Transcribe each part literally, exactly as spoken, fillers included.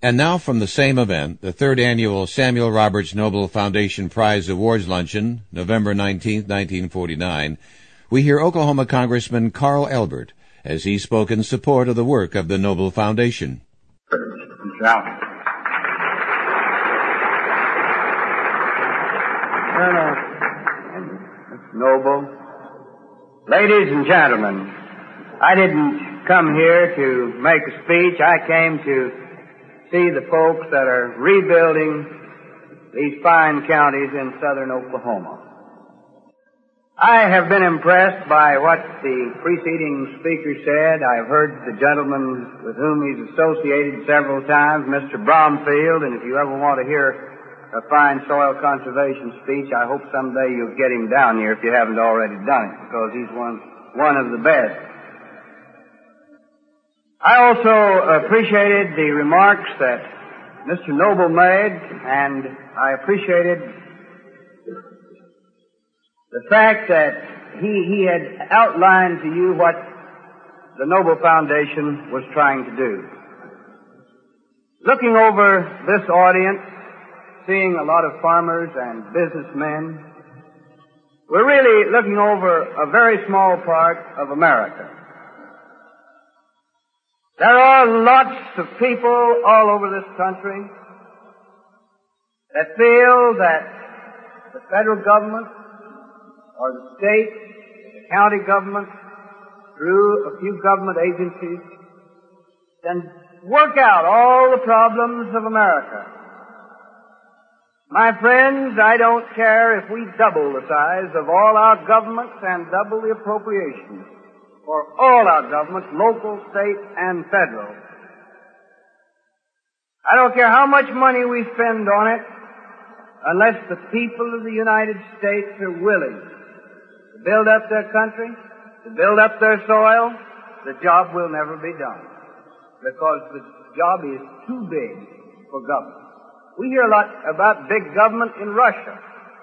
And now from the same event, the third annual Samuel Roberts Noble Foundation Prize Awards Luncheon, November nineteenth, nineteen forty-nine, we hear Oklahoma Congressman Carl Elbert as he spoke in support of the work of the Noble Foundation. Mister Noble, ladies and gentlemen, I didn't come here to make a speech. I came to see the folks that are rebuilding these fine counties in southern Oklahoma. I have been impressed by what the preceding speaker said. I've heard the gentleman with whom he's associated several times, Mister Bromfield, and if you ever want to hear a fine soil conservation speech, I hope someday you'll get him down here if you haven't already done it, because he's one, one of the best. I also appreciated the remarks that Mister Noble made, and I appreciated the fact that he, he had outlined to you what the Noble Foundation was trying to do. Looking over this audience, seeing a lot of farmers and businessmen, we're really looking over a very small part of America. There are lots of people all over this country that feel that the federal government or the state, the county government, through a few government agencies, can work out all the problems of America. My friends, I don't care if we double the size of all our governments and double the appropriations for all our governments, local, state, and federal. I don't care how much money we spend on it, unless the people of the United States are willing to build up their country, to build up their soil, the job will never be done, because the job is too big for government. We hear a lot about big government in Russia.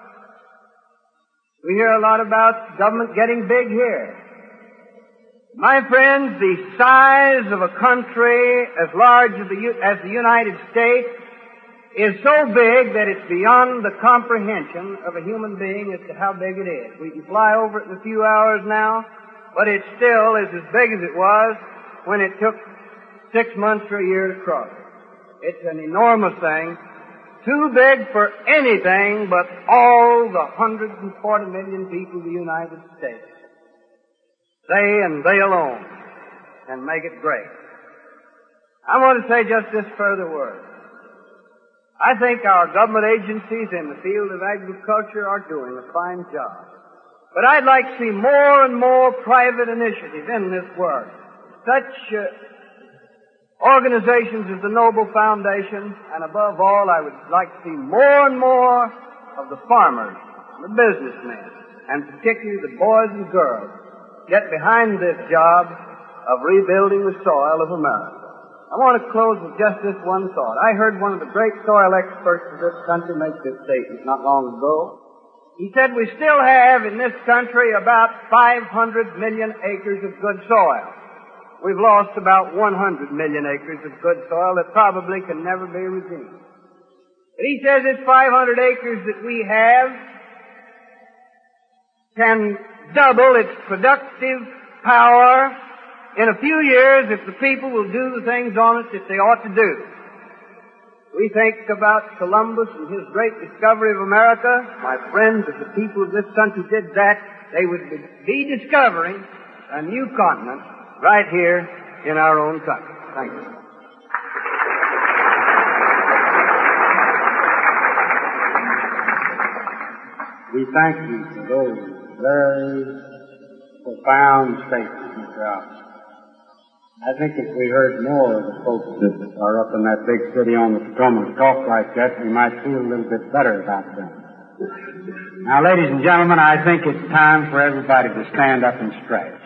We hear a lot about government getting big here. My friends, the size of a country as large as the, as the United States is so big that it's beyond the comprehension of a human being as to how big it is. We can fly over it in a few hours now, but it still is as big as it was when it took six months or a year to cross it. It's an enormous thing, too big for anything but all the one hundred forty million people of the United States. They and they alone can make it great. I want to say just this further word. I think our government agencies in the field of agriculture are doing a fine job. But I'd like to see more and more private initiative in this work. Such uh, organizations as the Noble Foundation, and above all, I would like to see more and more of the farmers, the businessmen, and particularly the boys and girls, get behind this job of rebuilding the soil of America. I want to close with just this one thought. I heard one of the great soil experts of this country make this statement not long ago. He said we still have in this country about five hundred million acres of good soil. We've lost about one hundred million acres of good soil that probably can never be redeemed. But he says this five hundred acres that we have can double its productive power in a few years if the people will do the things on it that they ought to do. We think about Columbus and his great discovery of America. My friends, if the people of this country did that, they would be discovering a new continent right here in our own country. Thank you. We thank you for those very profound statements, Mister Allen. I think if we heard more of the folks that are up in that big city on the Potomac talk like that, we might feel a little bit better about things. Now, ladies and gentlemen, I think it's time for everybody to stand up and stretch.